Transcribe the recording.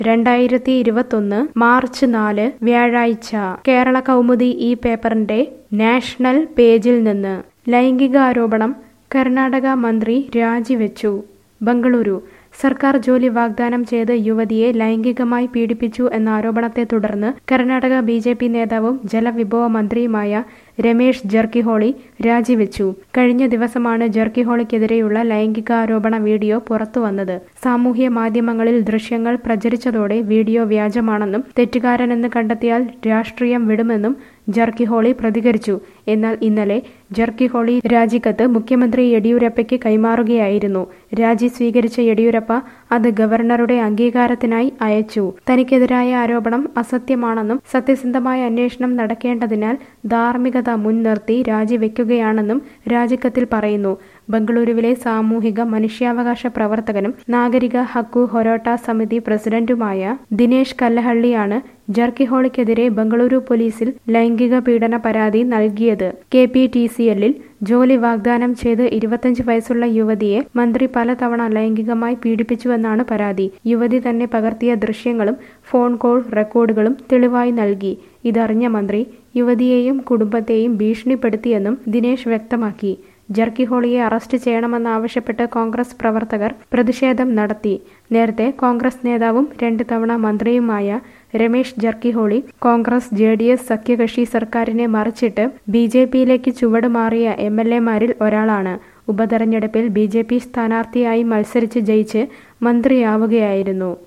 2021 March 4 വ്യാഴാഴ്ച കേരള കൗമുദി ഈ പേപ്പറിന്റെ നാഷണൽ പേജിൽ നിന്ന് ലൈംഗികാരോപണം കർണാടക മന്ത്രി രാജിവെച്ചു. ബംഗളൂരു സർക്കാർ ജോലി വാഗ്ദാനം ചെയ്ത് യുവതിയെ ലൈംഗികമായി പീഡിപ്പിച്ചു എന്ന ആരോപണത്തെ തുടർന്ന് കർണാടക ബിജെപി നേതാവും ജലവിഭവ മന്ത്രിയുമായ രമേഷ് ജർക്കിഹോളി രാജിവെച്ചു. കഴിഞ്ഞ ദിവസമാണ് ജർക്കിഹോളിക്കെതിരെയുള്ള ലൈംഗികാരോപണ വീഡിയോ പുറത്തുവന്നത്. സാമൂഹ്യ മാധ്യമങ്ങളിൽ ദൃശ്യങ്ങൾ പ്രചരിച്ചതോടെ വീഡിയോ വ്യാജമാണെന്നും തെറ്റുകാരനെന്ന് കണ്ടെത്തിയാൽ രാഷ്ട്രീയം വിടുമെന്നും ജർക്കിഹോളി പ്രതികരിച്ചു. എന്നാൽ ഇന്നലെ ജർക്കിഹോളി രാജിക്കത്ത് മുഖ്യമന്ത്രി യെഡിയൂരപ്പയ്ക്ക് കൈമാറുകയായിരുന്നു. രാജി സ്വീകരിച്ച യെഡിയൂരപ്പ അത് ഗവർണറുടെ അംഗീകാരത്തിനായി അയച്ചു. തനിക്കെതിരായ ആരോപണം അസത്യമാണെന്നും സത്യസന്ധമായ അന്വേഷണം നടക്കേണ്ടതിനാൽ ധാർമ്മികത മുൻനിർത്തി രാജിവെക്കുകയാണെന്നും രാജിക്കത്തിൽ പറയുന്നു. ബംഗളൂരുവിലെ സാമൂഹിക മനുഷ്യാവകാശ പ്രവർത്തകനും നാഗരിക ഹക്കു ഹൊരാട്ട സമിതി പ്രസിഡന്റുമായ ദിനേശ് കല്ലഹള്ളിയാണ് ജർക്കിഹോളിക്കെതിരെ ബംഗളൂരു പോലീസിൽ ലൈംഗിക പീഡന പരാതി നൽകിയത്. KPTCL-ൽ ജോലി വാഗ്ദാനം ചെയ്ത് 25 വയസ്സുള്ള യുവതിയെ മന്ത്രി പലതവണ ലൈംഗികമായി പീഡിപ്പിച്ചുവെന്നാണ് പരാതി. യുവതി തന്നെ പകർത്തിയ ദൃശ്യങ്ങളും ഫോൺ കോൾ റെക്കോർഡുകളും തെളിവായി നൽകി. ഇതറിഞ്ഞ മന്ത്രി യുവതിയെയും കുടുംബത്തെയും ഭീഷണിപ്പെടുത്തിയെന്നും ദിനേശ് വ്യക്തമാക്കി. ജർക്കിഹോളിയെ അറസ്റ്റ് ചെയ്യണമെന്നാവശ്യപ്പെട്ട് കോൺഗ്രസ് പ്രവർത്തകർ പ്രതിഷേധം നടത്തി. നേരത്തെ കോൺഗ്രസ് നേതാവും 2 തവണ മന്ത്രിയുമായ രമേഷ് ജർക്കിഹോളി കോൺഗ്രസ് JDS സഖ്യകക്ഷി സർക്കാരിനെ മറിച്ചിട്ട് BJPയിലേക്ക് ചുവടുമാറിയ MLA-മാരിൽ ഒരാളാണ്. ഉപതെരഞ്ഞെടുപ്പിൽ BJP സ്ഥാനാർത്ഥിയായി മത്സരിച്ച് ജയിച്ച് മന്ത്രിയാവുകയായിരുന്നു.